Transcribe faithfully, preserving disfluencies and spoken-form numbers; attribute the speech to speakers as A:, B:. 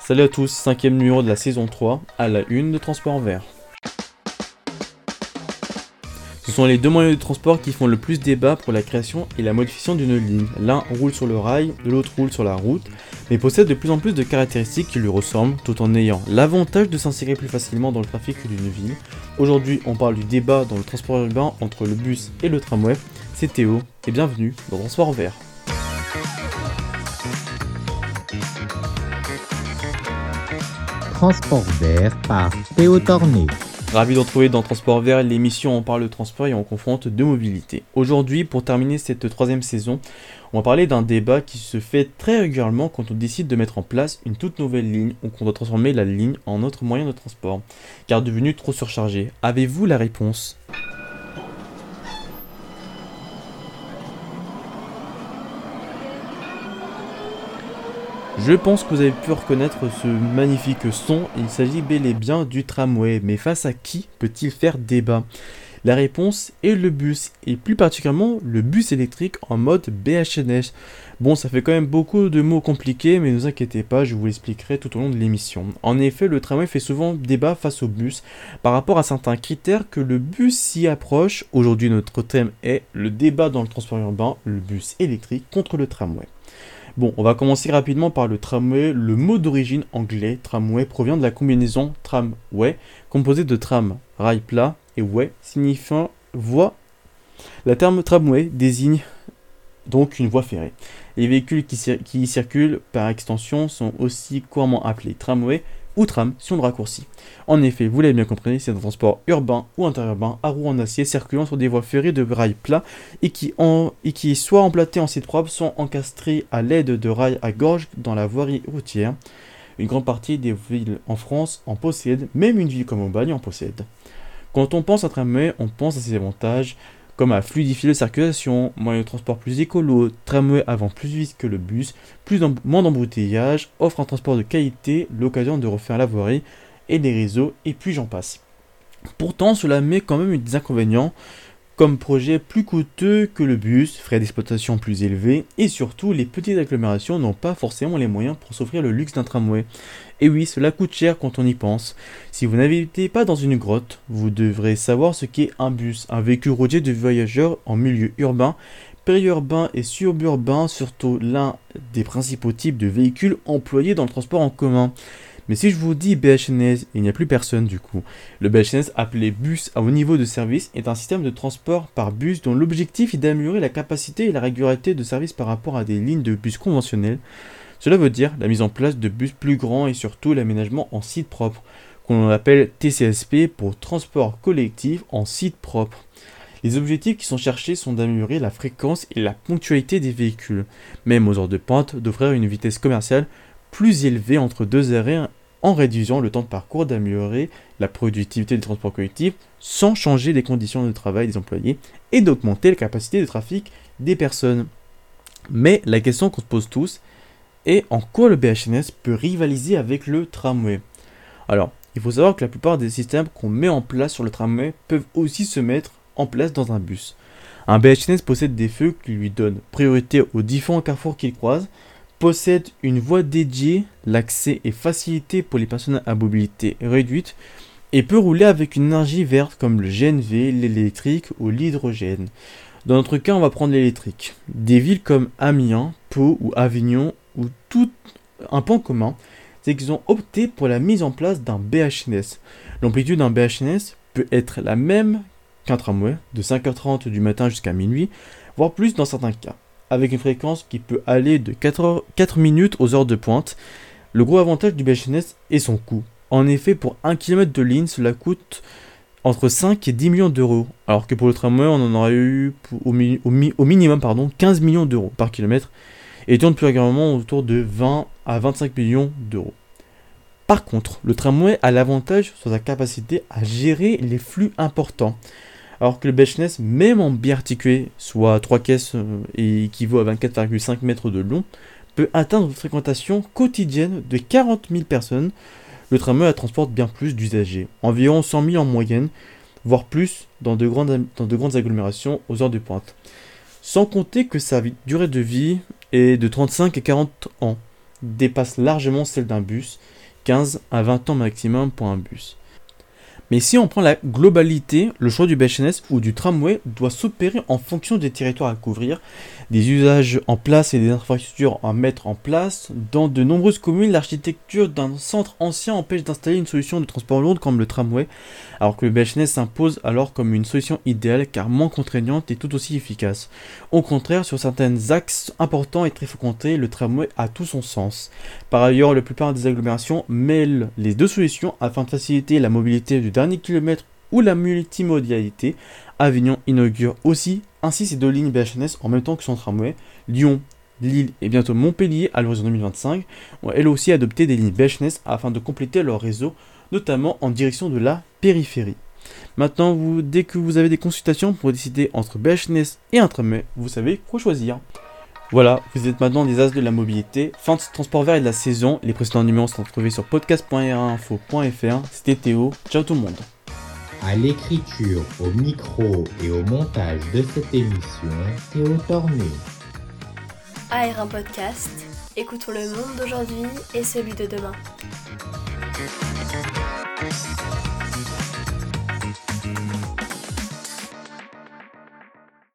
A: Salut à tous, cinquième numéro de la saison trois, à la une de Transport en Vert. Ce sont les deux moyens de transport qui font le plus débat pour la création et la modification d'une ligne. L'un roule sur le rail, l'autre roule sur la route, mais possède de plus en plus de caractéristiques qui lui ressemblent, tout en ayant l'avantage de s'insérer plus facilement dans le trafic d'une ville. Aujourd'hui, on parle du débat dans le transport urbain entre le bus et le tramway. C'est Théo, et bienvenue dans Transport en Vert.
B: Transport vert par Théo Torné.
A: Ravi de retrouver dans Transport Vert, l'émission où on parle de transport et on confronte deux mobilités. Aujourd'hui, pour terminer cette troisième saison, on va parler d'un débat qui se fait très régulièrement quand on décide de mettre en place une toute nouvelle ligne ou qu'on doit transformer la ligne en autre moyen de transport, car devenue trop surchargée. Avez-vous la réponse ? Je pense que vous avez pu reconnaître ce magnifique son, il s'agit bel et bien du tramway, mais face à qui peut-il faire débat ? La réponse est le bus, et plus particulièrement le bus électrique en mode B H N S. Bon, ça fait quand même beaucoup de mots compliqués, mais ne vous inquiétez pas, je vous l'expliquerai tout au long de l'émission. En effet, le tramway fait souvent débat face au bus, par rapport à certains critères que le bus s'y approche. Aujourd'hui, notre thème est le débat dans le transport urbain, le bus électrique contre le tramway. Bon, on va commencer rapidement par le tramway. Le mot d'origine anglais, tramway, provient de la combinaison tramway, composée de tram, rail plat, et way, signifiant voie. Le terme tramway désigne donc une voie ferrée. Les véhicules qui, cir- qui y circulent par extension sont aussi couramment appelés tramway ou tram si on le raccourcit. En effet, vous l'avez bien compris, c'est un transport urbain ou interurbain à roues en acier circulant sur des voies ferrées de rails plats et qui, en, et qui soit emplattés en site propre, soit encastrés à l'aide de rails à gorge dans la voirie routière. Une grande partie des villes en France en possèdent, même une ville comme Aubagne en possède. Quand on pense à tramway, on pense à ses avantages, comme à fluidifier la circulation, moyen de transport plus écolo, tramway avant plus vite que le bus, plus d'em- moins d'embouteillage, offre un transport de qualité, l'occasion de refaire la voirie et les réseaux, et puis j'en passe. Pourtant, cela met quand même des inconvénients, comme projet plus coûteux que le bus, frais d'exploitation plus élevés, et surtout, les petites agglomérations n'ont pas forcément les moyens pour s'offrir le luxe d'un tramway. Et oui, cela coûte cher quand on y pense. Si vous n'habitez pas dans une grotte, vous devrez savoir ce qu'est un bus, un véhicule routier de voyageurs en milieu urbain, périurbain et suburbain, surtout l'un des principaux types de véhicules employés dans le transport en commun. Mais si je vous dis B H N S, il n'y a plus personne du coup. Le B H N S, appelé bus à haut niveau de service, est un système de transport par bus dont l'objectif est d'améliorer la capacité et la régularité de service par rapport à des lignes de bus conventionnelles. Cela veut dire la mise en place de bus plus grands et surtout l'aménagement en site propre, qu'on appelle T C S P pour transport collectif en site propre. Les objectifs qui sont cherchés sont d'améliorer la fréquence et la ponctualité des véhicules, même aux heures de pointe, d'offrir une vitesse commerciale plus élevée entre deux arrêts en réduisant le temps de parcours, d'améliorer la productivité des transports collectifs sans changer les conditions de travail des employés et d'augmenter la capacité de trafic des personnes. Mais la question qu'on se pose tous est en quoi le B H N S peut rivaliser avec le tramway. Alors, il faut savoir que la plupart des systèmes qu'on met en place sur le tramway peuvent aussi se mettre en place dans un bus. Un B H N S possède des feux qui lui donnent priorité aux différents carrefours qu'il croise, possède une voie dédiée, l'accès est facilité pour les personnes à mobilité réduite et peut rouler avec une énergie verte comme le G N V, l'électrique ou l'hydrogène. Dans notre cas, on va prendre l'électrique. Des villes comme Amiens, Pau ou Avignon ou tout un point commun, c'est qu'ils ont opté pour la mise en place d'un B H N S. L'amplitude d'un B H N S peut être la même qu'un tramway, de cinq heures trente du matin jusqu'à minuit, voire plus dans certains cas, avec une fréquence qui peut aller de quatre, heures, quatre minutes aux heures de pointe. Le gros avantage du B H N S est son coût. En effet, pour un kilomètre de ligne, cela coûte entre cinq et dix millions d'euros, alors que pour le tramway, on en aurait eu au, mi- au, mi- au minimum pardon, quinze millions d'euros par kilomètre, et tourne plus régulièrement autour de vingt à vingt-cinq millions d'euros. Par contre, le tramway a l'avantage sur sa capacité à gérer les flux importants, alors que le B H N S, même en biarticulé, soit trois caisses euh, et équivaut à vingt-quatre virgule cinq mètres de long, peut atteindre une fréquentation quotidienne de quarante mille personnes. Le tramway transporte bien plus d'usagers, environ cent mille en moyenne, voire plus dans de grandes, dans de grandes agglomérations aux heures de pointe. Sans compter que sa durée de vie est de trente-cinq à quarante ans, dépasse largement celle d'un bus, quinze à vingt ans maximum pour un bus. Mais si on prend la globalité, le choix du B H N S ou du tramway doit s'opérer en fonction des territoires à couvrir, des usages en place et des infrastructures à mettre en place. Dans de nombreuses communes, l'architecture d'un centre ancien empêche d'installer une solution de transport lourde comme le tramway, alors que le B H N S s'impose alors comme une solution idéale car moins contraignante et tout aussi efficace. Au contraire, sur certains axes importants et très fréquentés, le tramway a tout son sens. Par ailleurs, la plupart des agglomérations mêlent les deux solutions afin de faciliter la mobilité du dernier kilomètre ou la multimodalité. Avignon inaugure aussi ainsi ces deux lignes B H N S en même temps que son tramway. Lyon, Lille et bientôt Montpellier à l'horizon deux mille vingt-cinq ont elles aussi adopté des lignes B H N S afin de compléter leur réseau, notamment en direction de la périphérie. Maintenant, vous, dès que vous avez des consultations pour décider entre B H N S et un tramway, vous savez quoi choisir. Voilà, vous êtes maintenant des as de la mobilité. Fin de ce transport vert et de la saison. Les précédents numéros sont retrouvés sur podcast point r un info point f r. C'était Théo. Ciao tout le monde.
B: À l'écriture, au micro et au montage de cette émission, Théo Torné.
C: A R un Podcast, écoutons le monde d'aujourd'hui et celui de demain.